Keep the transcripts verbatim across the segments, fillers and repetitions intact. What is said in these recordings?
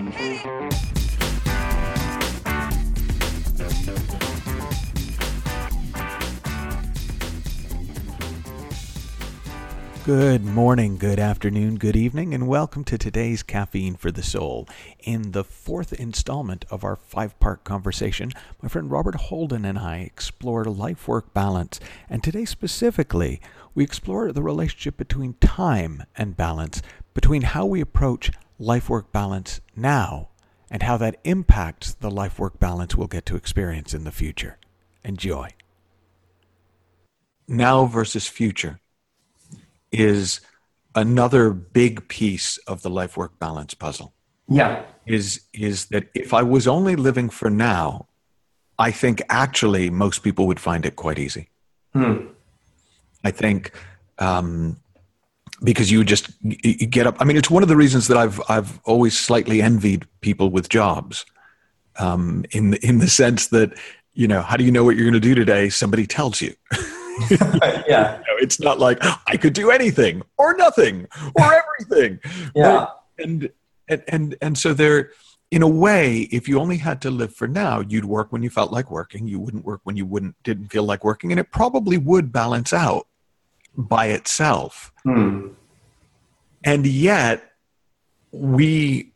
Good morning, good afternoon, good evening, and welcome to today's Caffeine for the Soul. In the fourth installment of our five-part conversation, my friend Robert Holden and I explore life-work balance, and today specifically, we explore the relationship between time and balance, between how we approach life-work balance now, and how that impacts the life-work balance we'll get to experience in the future. Enjoy. Now versus future is another big piece of the life-work balance puzzle. Yeah. Is is that if I was only living for now, I think actually most people would find it quite easy. Hmm. I think um, because you just you get up. I mean, it's one of the reasons that I've I've always slightly envied people with jobs, um, in the, in the sense that, you know, how do you know what you're going to do today? Somebody tells you. Yeah. You know, it's not like I could do anything or nothing or everything. Yeah. But, and, and, and, and so there, in a way, if you only had to live for now, you'd work when you felt like working. You wouldn't work when you wouldn't, didn't feel like working. And it probably would balance out by itself. Hmm. And yet we,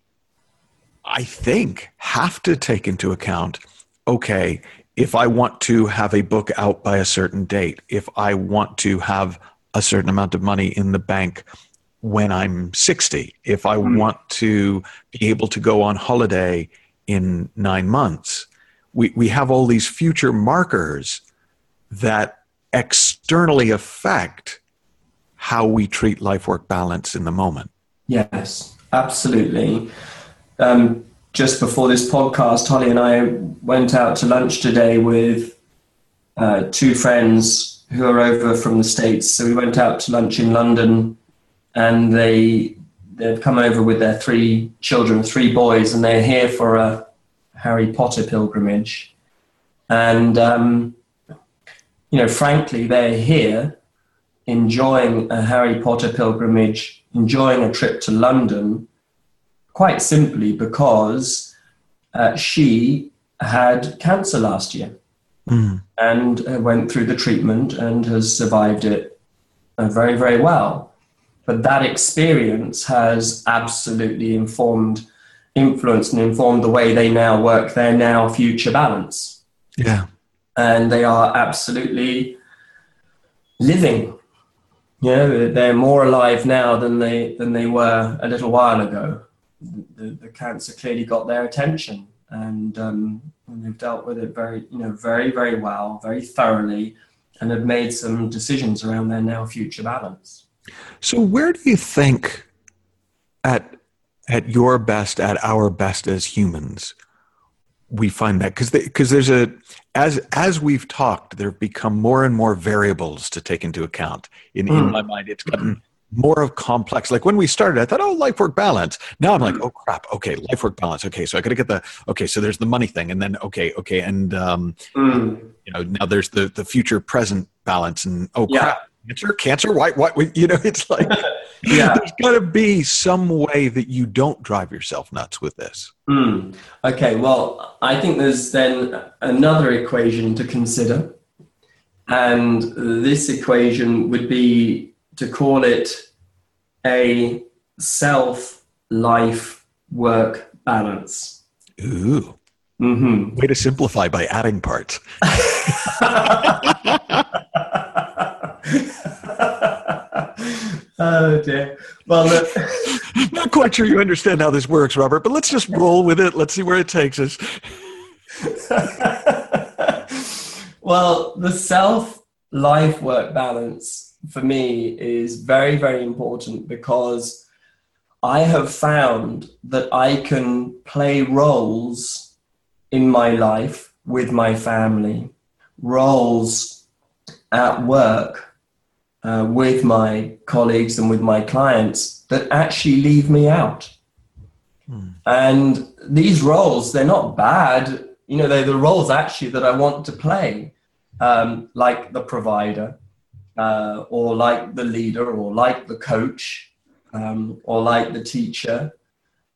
I think, have to take into account, okay, if I want to have a book out by a certain date, if I want to have a certain amount of money in the bank when I'm sixty, if I mm. want to be able to go on holiday in nine months, we, we have all these future markers that externally affect how we treat life-work balance in the moment. Yes, absolutely. Um, Just before this podcast, Holly and I went out to lunch today with uh, two friends who are over from the States. So we went out to lunch in London, and they, they've come over with their three children, three boys, and they're here for a Harry Potter pilgrimage. And, um, you know, frankly, they're here enjoying a Harry Potter pilgrimage, enjoying a trip to London, quite simply because uh, she had cancer last year mm. and uh, went through the treatment and has survived it uh, very, very well. But that experience has absolutely informed, influenced and informed the way they now work their now future balance. Yeah. And they are absolutely living. You know, they're more alive now than they, than they were a little while ago. The, the cancer clearly got their attention, and, um, and they've dealt with it very, you know, very, very well, very thoroughly, and have made some decisions around their now future balance. So where do you think at, at your best, at our best as humans, we find that? Because because there's a, as, as we've talked, there have become more and more variables to take into account. In, mm. in my mind, it's gotten more of complex. Like when we started, I thought, oh, life-work balance. Now I'm like, oh crap. Okay. Life-work balance. Okay. So I got to get the, okay. So there's the money thing. And then, okay. Okay. And, um, mm. you know, now there's the, the future present balance, and, oh yeah. crap, cancer, cancer. Why, what, you know, it's like, yeah, there's gotta be some way that you don't drive yourself nuts with this. Mm. Okay. Well, I think there's then another equation to consider. And this equation would be to call it a self-life-work balance. Ooh. Mm-hmm. Way to simplify by adding parts. Oh, dear. Well, look. Not quite sure you understand how this works, Robert, but let's just roll with it. Let's see where it takes us. Well, the self-life-work balance for me is very, very important, because I have found that I can play roles in my life with my family, roles at work uh, with my colleagues and with my clients that actually leave me out. Hmm. And these roles, they're not bad. You know, they're the roles actually that I want to play, um, like the provider, uh, or like the leader, or like the coach, um, or like the teacher.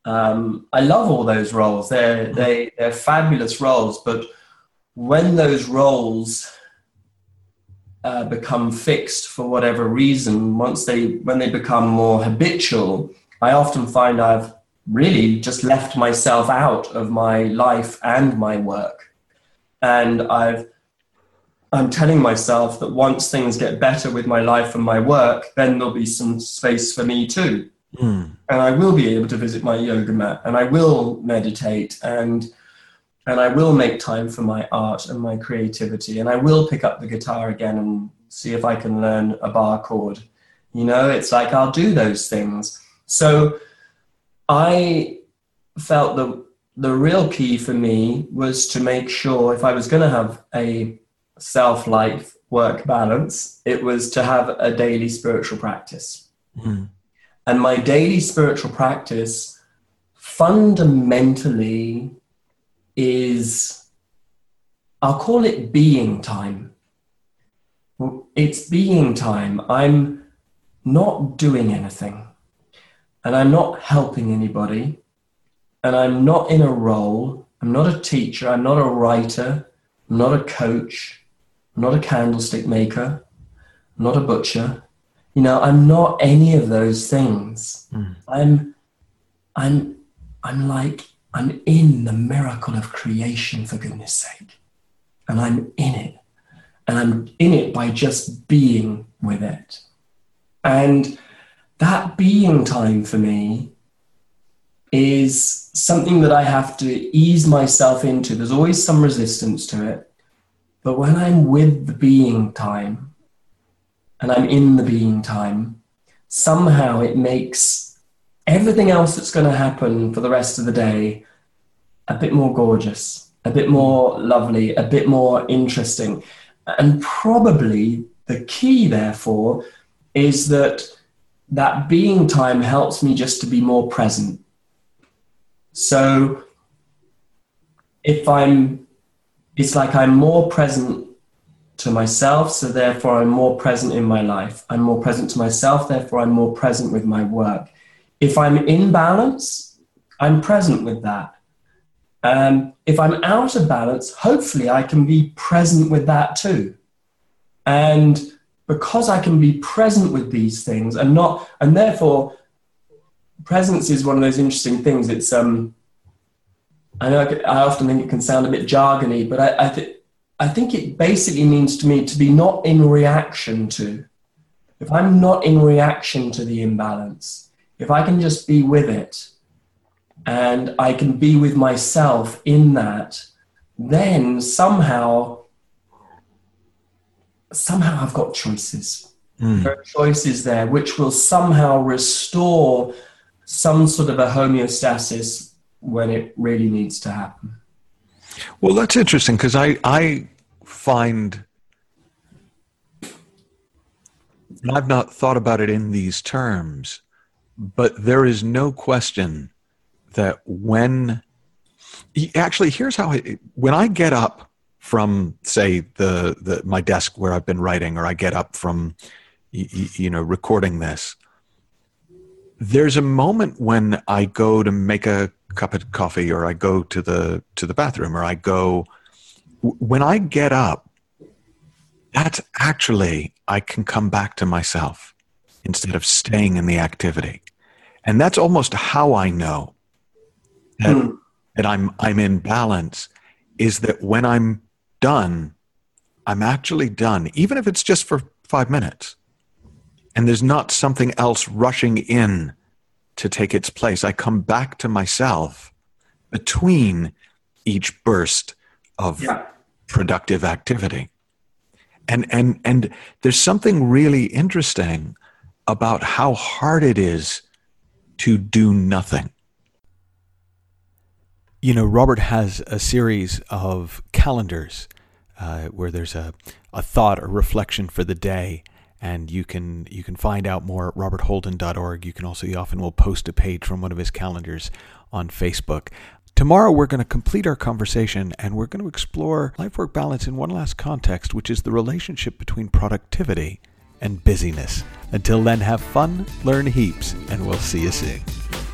Um, I love all those roles. They're, they, they're fabulous roles. But when those roles uh, become fixed for whatever reason, once they, when they become more habitual, I often find I've really just left myself out of my life and my work. And I've, I'm telling myself that once things get better with my life and my work, then there'll be some space for me too. Mm. And I will be able to visit my yoga mat, and I will meditate, and and I will make time for my art and my creativity, and I will pick up the guitar again and see if I can learn a bar chord. You know, it's like I'll do those things. So I felt that the real key for me was to make sure if I was going to have a self-life work balance, it was to have a daily spiritual practice. Mm. And my daily spiritual practice fundamentally is, I'll call it being time. It's being time. I'm not doing anything, and I'm not helping anybody, and I'm not in a role. I'm not a teacher. I'm not a writer. I'm not a coach. I'm not a candlestick maker. I'm not a butcher. You know, I'm not any of those things. Mm. I'm, I'm, I'm like, I'm in the miracle of creation, for goodness sake. And I'm in it. And I'm in it by just being with it. And that being time for me is something that I have to ease myself into. There's always some resistance to it. But when I'm with the being time, and I'm in the being time, somehow it makes everything else that's going to happen for the rest of the day a bit more gorgeous, a bit more lovely, a bit more interesting. And probably the key, therefore, is that that being time helps me just to be more present. So if I'm, it's like I'm more present to myself, so therefore I'm more present in my life. I'm more present to myself, therefore I'm more present with my work. If I'm in balance, I'm present with that. Um, if I'm out of balance, hopefully I can be present with that too. And because I can be present with these things and not, and therefore presence is one of those interesting things. It's, um, I know I often think it can sound a bit jargony, but I, I think, I think it basically means to me to be not in reaction to. If I'm not in reaction to the imbalance, if I can just be with it and I can be with myself in that, then somehow, somehow I've got choices. Mm. There are choices there which will somehow restore some sort of a homeostasis when it really needs to happen. Well, that's interesting because I, I find, and I've not thought about it in these terms, but there is no question that when, actually, here's how, I, when I get up from, say, the, the my desk where I've been writing, or I get up from, you, you know, recording this, there's a moment when I go to make a cup of coffee, or I go to the to the bathroom, or I go, when I get up, that's actually, I can come back to myself instead of staying in the activity. And that's almost how I know that, mm. that I'm I'm in balance, is that when I'm done, I'm actually done, even if it's just for five minutes. And there's not something else rushing in to take its place. I come back to myself between each burst of yeah. productive activity. And, and, and there's something really interesting about how hard it is to do nothing. You know, Robert has a series of calendars uh, where there's a, a thought or reflection for the day. And you can you can find out more at robert holden dot org. You can also, he often will post a page from one of his calendars on Facebook. Tomorrow we're going to complete our conversation, and we're going to explore life-work balance in one last context, which is the relationship between productivity and busyness. Until then, have fun, learn heaps, and we'll see you soon.